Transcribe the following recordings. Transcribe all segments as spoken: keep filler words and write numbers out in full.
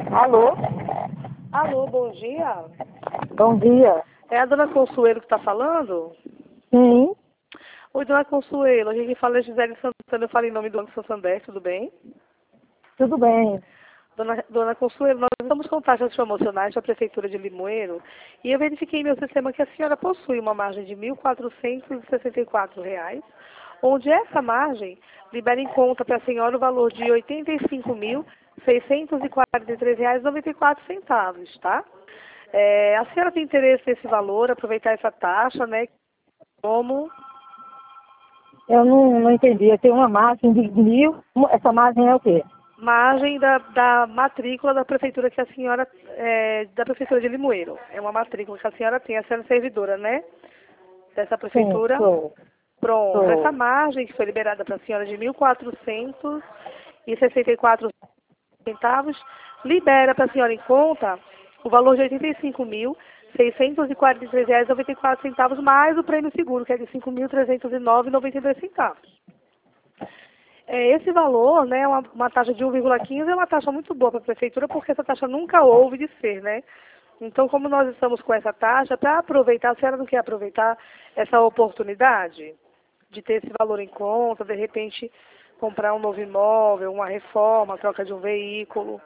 Alô? Alô, bom dia. Bom dia. É a dona Consuelo que está falando? Sim, Oi, dona Consuelo. Aqui quem fala é Gisele Santana. Eu falo em nome do Banco Santander, tudo bem? tudo bem. Dona, dona Consuelo, nós estamos com taxas promocionais da Prefeitura de Limoeiro e eu verifiquei em meu sistema que a senhora possui uma margem de mil quatrocentos e sessenta e quatro reais, onde essa margem libera em conta para a senhora o valor de oitenta e cinco mil seiscentos e quarenta e três reais e noventa e quatro centavos, tá? É, a senhora tem interesse nesse valor, aproveitar essa taxa, né? Como? Eu não, não entendi. Eu tenho uma margem de mil. Essa margem é o quê? Margem da, da matrícula da prefeitura que a senhora, é, da prefeitura de Limoeiro. É uma matrícula que a senhora tem, a senhora é servidora, né? Dessa Sim, prefeitura. sou. Pronto. Essa Sou. margem que foi liberada para a senhora de mil quatrocentos e sessenta e quatro centavos, libera para a senhora em conta o valor de oitenta e cinco mil seiscentos e quarenta e três reais e noventa e quatro centavos, mais o prêmio seguro, que é de cinco mil trezentos e nove reais e noventa e dois centavos. É, esse valor, né, uma, uma taxa de um vírgula quinze é uma taxa muito boa para a prefeitura, porque essa taxa nunca houve de ser, né? Então, como nós estamos com essa taxa, para aproveitar, a senhora não quer aproveitar essa oportunidade de ter esse valor em conta, de repente comprar um novo imóvel, uma reforma, troca de um veículo.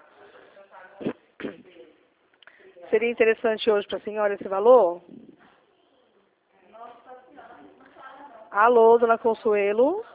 Seria interessante hoje para a senhora esse valor? Alô, dona Consuelo?